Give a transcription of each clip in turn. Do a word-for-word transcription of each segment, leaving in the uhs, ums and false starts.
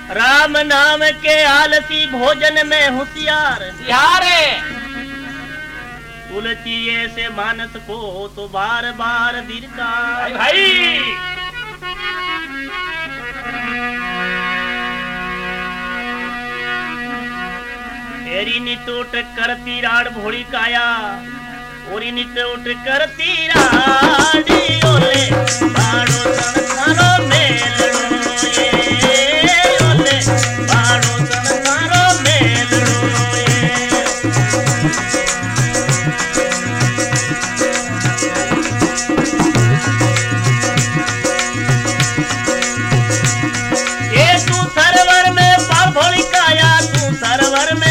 राम नाम के आलसी भोजन में होशियार यारे तुलसी ऐसे मानस को तो बार बार दिलता भाई तेरी नितोट करती राड भोड़ी काया ओरी नितोट करती राड ओले बाड़ो संसारो मेलड़ो ये ओले बाड़ो संसारो मेलड़ो ये तू सरवर में पाल भोली काया तू सरवर में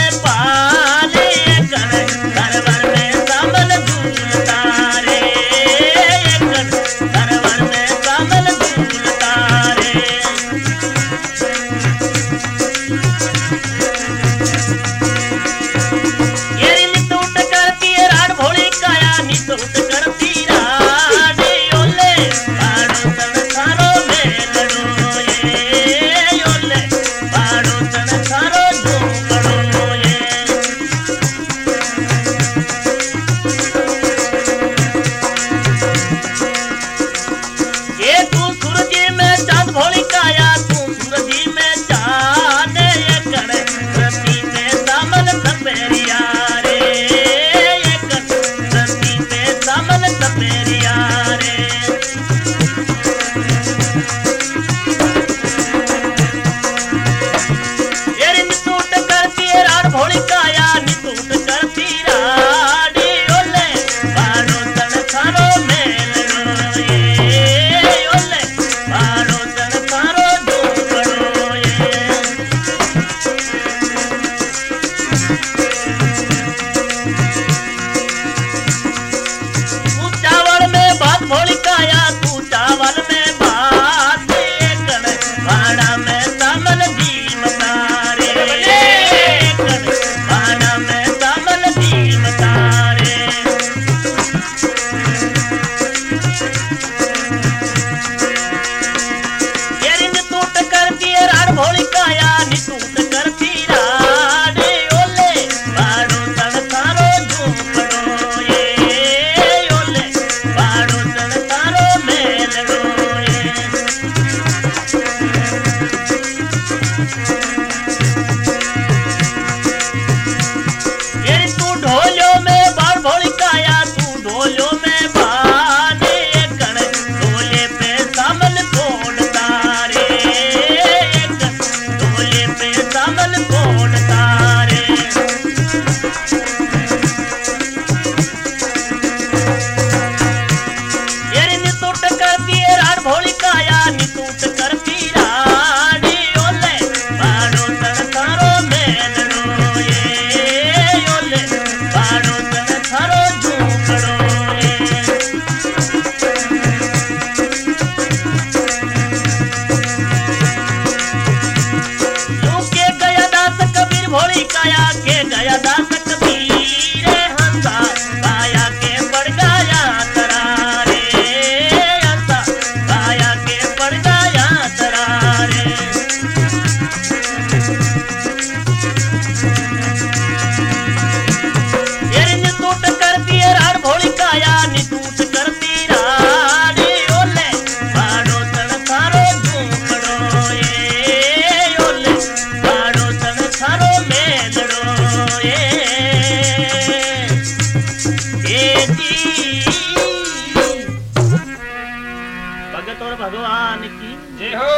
भगवान की जय हो।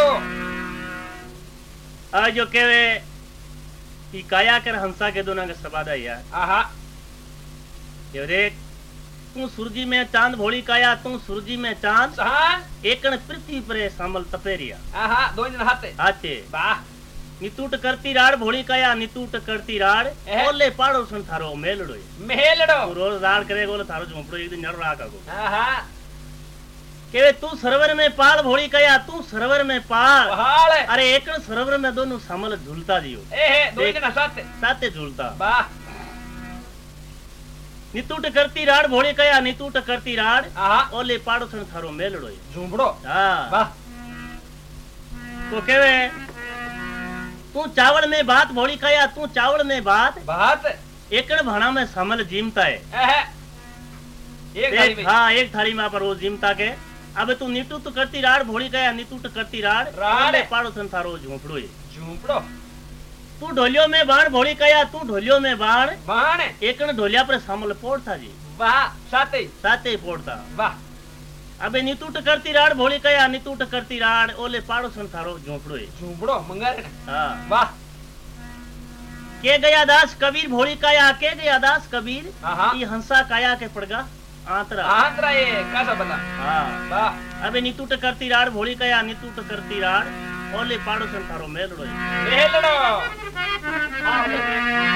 आज जो कहे कि काया कर हंसा के दोनों का सबादा यार आहा ये देख तू सूरजी में चांद भोली काया तू सूरजी में चांद हाँ एकन पृथ्वी पर सामल तपेरिया आहा दो दिन हाथे हाथे वाह नितूट करती राड़ भोली काया नितूट करती राड़ ओले पाड़ो सुन थारो मेलड़ो मेलड़ो रोज राड़ करे गोले थारो झोपड़ो एक दिन जड़ रहा का आहा के तू सरवर में पाल भोली कया तू सरवर में पाल पाल अरे एक सरवर में दोनों समल झूलता जियो ए हे दो दिन साथे साथे झूलता वाह नितूट करती राड़ भोली कया नितूट करती राड़ आहा ओले पाड़ो छन थारो मेलड़ो झूमड़ो हां वाह तो केवे तू चावल में बात भोली कया तू चावल में बात बात एकड़ भाणा में समल जीमता है एहे एक थाली एक, में हाँ एक थाली में पर वो जीमता के अब तू नीटू तो करती राड़ भोली कया नीतू तो करती राड़ राड़। ओले पाड़ो थन थारो झोपड़ो है झूपड़ो तू ढोलियो में बाण भोली कया तू ढोलियो में बाण बाण एकड़ ढोलिया पर समल पोड़ता जी वाह साते साते ही पोड़ता वाह अबे नीतूट करती राड़ भोली कया नीतूट करती राड़ ओले पाड़ो सन थारो झोपड़ो है झूपड़ो मंगारे हाँ वाह के गया दास कबीर भोली काया के गया दास कबीर हाँ ये हंसा काया के पड़गा आंतरा आंतरा ये कैसा बता हाँ वाह अबे नीतूट करती राड़ भोली कया नीतूट करती राड़ ओले पाड़ो सन थारो मेलड़ो है ले लड़ो